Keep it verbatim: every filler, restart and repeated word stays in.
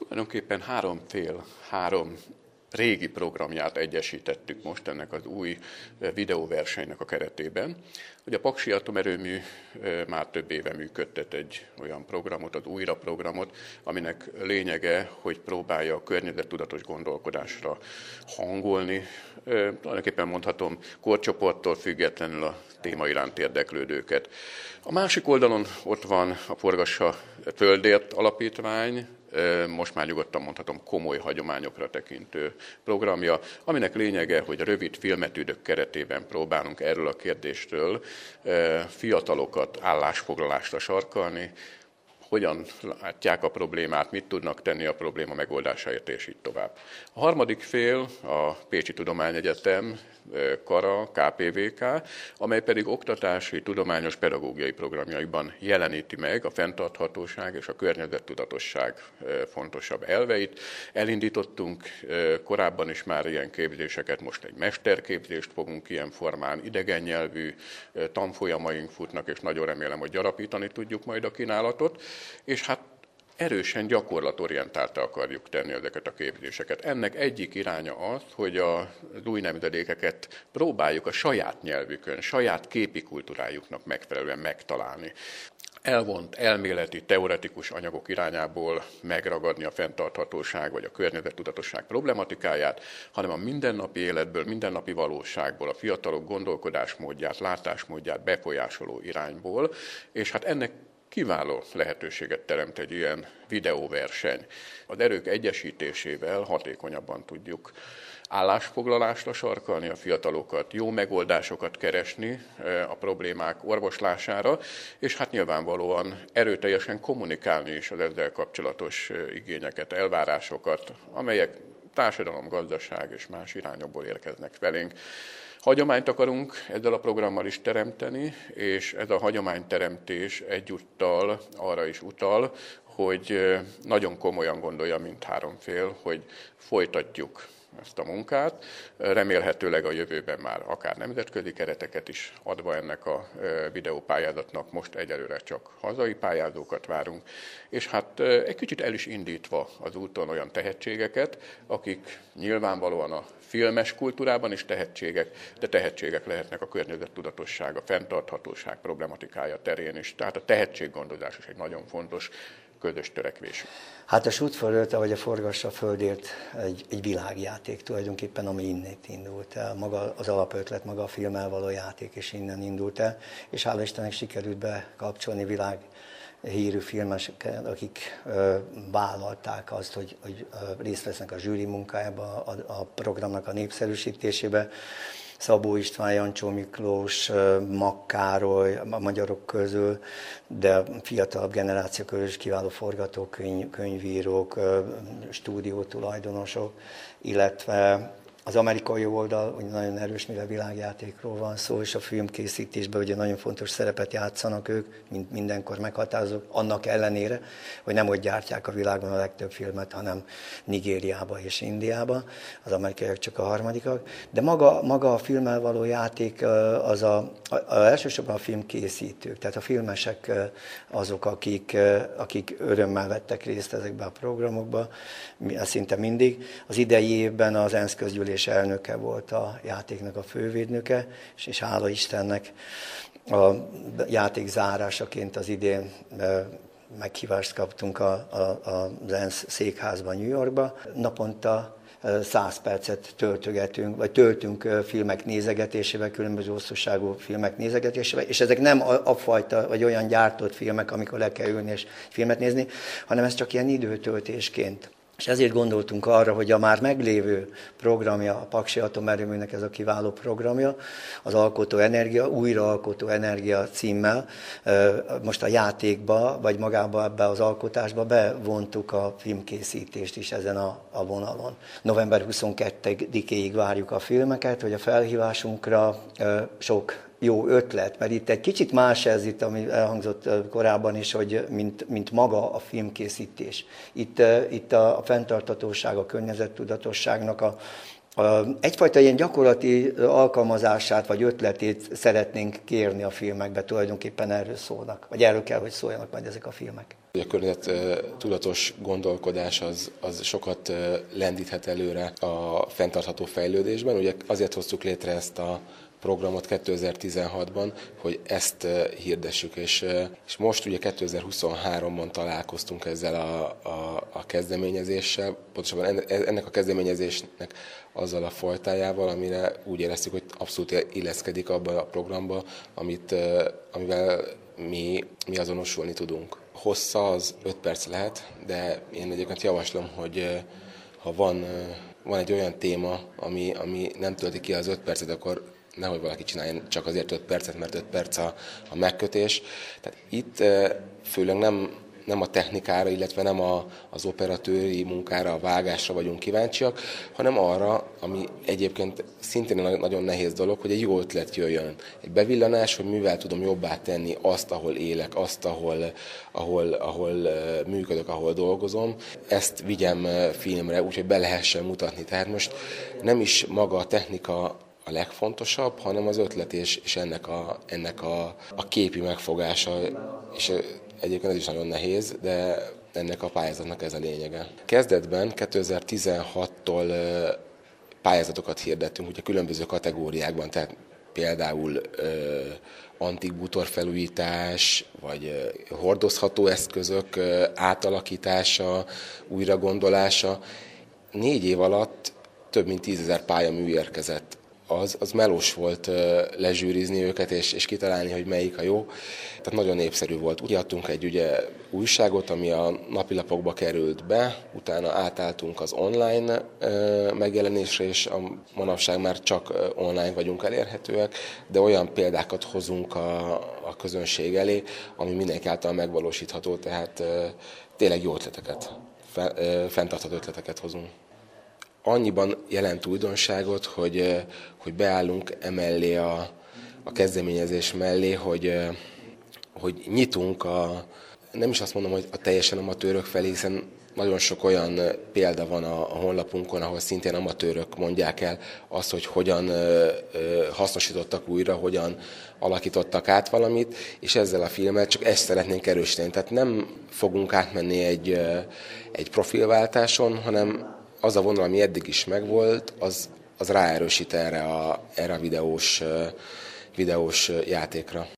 Tulajdonképpen három fél, három régi programját egyesítettük most ennek az új videóversenynek a keretében. Ugye a Paksi Atomerőmű már több éve működtet egy olyan programot, az újra programot, aminek lényege, hogy próbálja a környezettudatos gondolkodásra hangolni. Tulajdonképpen mondhatom, korcsoporttól függetlenül a téma iránt érdeklődőket. A másik oldalon ott van a Forgassa Földért Alapítvány, most már nyugodtan mondhatom komoly hagyományokra tekintő programja, aminek lényege, hogy rövid filmetűdök keretében próbálunk erről a kérdésről fiatalokat állásfoglalásra sarkalni, hogyan látják a problémát, mit tudnak tenni a probléma megoldásáért, és így tovább. A harmadik fél a Pécsi Tudományegyetem, Kara, ká pé vé ká, amely pedig oktatási, tudományos, pedagógiai programjaiban jeleníti meg a fenntarthatóság és a környezettudatosság fontosabb elveit. Elindítottunk korábban is már ilyen képzéseket, most egy mesterképzést fogunk ilyen formán, idegen nyelvű tanfolyamaink futnak, és nagyon remélem, hogy gyarapítani tudjuk majd a kínálatot, és hát erősen gyakorlatorientálta akarjuk tenni ezeket a képzéseket. Ennek egyik iránya az, hogy az új nemzedékeket próbáljuk a saját nyelvükön, saját képi kultúrájuknak megfelelően megtalálni. Elvont elméleti, teoretikus anyagok irányából megragadni a fenntarthatóság vagy a környezettudatosság problematikáját, hanem a mindennapi életből, mindennapi valóságból, a fiatalok gondolkodásmódját, látásmódját befolyásoló irányból, és hát ennek kiváló lehetőséget teremt egy ilyen videóverseny. Az erők egyesítésével hatékonyabban tudjuk állásfoglalásra sarkalni a fiatalokat, jó megoldásokat keresni a problémák orvoslására, és hát nyilvánvalóan erőteljesen kommunikálni is az ezzel kapcsolatos igényeket, elvárásokat, amelyek társadalom, gazdaság és más irányokból érkeznek felénk. Hagyományt akarunk ezzel a programmal is teremteni, és ez a hagyományteremtés egyúttal arra is utal, hogy nagyon komolyan gondolja mindhárom fél, hogy folytatjuk ezt a munkát, remélhetőleg a jövőben már akár nemzetközi kereteket is adva ennek a videópályázatnak, most egyelőre csak hazai pályázókat várunk, és hát egy kicsit el is indítva az úton olyan tehetségeket, akik nyilvánvalóan a filmes kultúrában is tehetségek, de tehetségek lehetnek a környezettudatosság, a fenntarthatóság problematikája terén is, tehát a tehetséggondozás is egy nagyon fontos közös törekvés. Hát a Shoot for Earth, vagy a Forgassa Földért egy, egy világjáték tulajdonképpen, ami innét indult el. Maga az alapötlet, maga a filmmel való játék is innen indult el, és hála Istennek sikerült bekapcsolni világ hírű filmeseket, akik ö, vállalták azt, hogy, hogy ö, részt vesznek a zsűri munkájába, a, a programnak a népszerűsítésébe. Szabó István, Jancsó Miklós, Makk Károly, a magyarok közül, de fiatalabb generáció közül is kiváló forgatókönyvírók, stúdiótulajdonosok, illetve az amerikai oldal ugye nagyon erős, mivel világjátékról van szó, és a filmkészítésben ugye nagyon fontos szerepet játszanak ők, mint mindenkor meghatározók, annak ellenére, hogy nem ott gyártják a világon a legtöbb filmet, hanem Nigériába és Indiába, az amerikaiak csak a harmadikak. De maga, maga a filmmel való játék az a, a, a, elsősorban a filmkészítők, tehát a filmesek azok, akik, akik örömmel vettek részt ezekben a programokban, szinte mindig. Az idei évben az ENSZ közgyűlés elnöke volt a játéknak a fővédnöke, és, és hála Istennek a játék zárásaként az idén meghívást kaptunk a, a, az ENSZ székházban New Yorkba. Naponta száz percet töltögetünk, vagy töltünk filmek nézegetésével, különböző hosszúságú filmek nézegetésével, és ezek nem a, a fajta, vagy olyan gyártott filmek, amikor le kell ülni és filmet nézni, hanem ez csak ilyen időtöltésként. És ezért gondoltunk arra, hogy a már meglévő programja, a Paksi Atomerőműnek ez a kiváló programja, az Alkotó Energia, Újraalkotó Energia címmel, most a játékba, vagy magába ebbe az alkotásba bevontuk a filmkészítést is ezen a, a vonalon. november huszonkettedikéig várjuk a filmeket, hogy a felhívásunkra sok jó ötlet, mert itt egy kicsit más ez, itt, ami elhangzott korábban is, hogy mint, mint maga a filmkészítés. Itt, itt a, a fenntarthatóság, a környezettudatosságnak a, Egyfajta ilyen gyakorlati alkalmazását vagy ötletét szeretnénk kérni a filmekbe, tulajdonképpen erről szólnak, vagy erről kell, hogy szóljanak majd ezek a filmek. A környezet tudatos gondolkodás az, az sokat lendíthet előre a fenntartható fejlődésben. Ugye azért hoztuk létre ezt a programot kétezer-tizenhatban, hogy ezt hirdessük, és, és most ugye kétezer-huszonháromban találkoztunk ezzel a, a, a kezdeményezéssel, pontosabban ennek a kezdeményezésnek azzal a fajtájával, amire úgy éreztük, hogy abszolút illeszkedik abba a programba, amit, amivel mi, mi azonosulni tudunk. Hossza az öt perc lehet, de én egyébként javaslom, hogy ha van, van egy olyan téma, ami, ami nem tölti ki az öt percet, akkor nehogy valaki csináljon csak azért öt percet, mert öt perc a, a megkötés. Tehát itt főleg nem, nem a technikára, illetve nem a, az operatőri munkára, a vágásra vagyunk kíváncsiak, hanem arra, ami egyébként szintén nagyon nehéz dolog, hogy egy jó ötlet jöjjön. Egy bevillanás, hogy mivel tudom jobbá tenni azt, ahol élek, azt, ahol, ahol, ahol működök, ahol dolgozom. Ezt vigyem filmre, úgyhogy be lehessen mutatni. Tehát most nem is maga a technika a legfontosabb, hanem az ötlet és, és ennek, a, ennek a, a képi megfogása, és egyébként ez is nagyon nehéz, de ennek a pályázatnak ez a lényege. Kezdetben kétezer-tizenhattól pályázatokat hirdettünk, ugye különböző kategóriákban, tehát például antik bútorfelújítás, vagy hordozható eszközök átalakítása, újragondolása. Négy év alatt több mint tízezer pályamű érkezett. Az, az melós volt lezsűrizni őket, és, és kitalálni, hogy melyik a jó. Tehát nagyon népszerű volt. Úgy adtunk egy ugye, újságot, ami a napilapokba került be, utána átálltunk az online megjelenésre, és a manapság már csak online vagyunk elérhetőek, de olyan példákat hozunk a, a közönség elé, ami mindenki által megvalósítható, tehát tényleg jó ötleteket, fenntartható ötleteket hozunk. Annyiban jelent újdonságot, hogy, hogy beállunk emellé a, a kezdeményezés mellé, hogy, hogy nyitunk a, nem is azt mondom, hogy a teljesen amatőrök felé, hiszen nagyon sok olyan példa van a, a honlapunkon, ahol szintén amatőrök mondják el azt, hogy hogyan ö, ö, hasznosítottak újra, hogyan alakítottak át valamit, és ezzel a filmmel csak ezt szeretnénk erősíteni. Tehát nem fogunk átmenni egy, egy profilváltáson, hanem az a vonal, ami eddig is megvolt, az, az ráerősít erre a, erre a videós, videós játékra.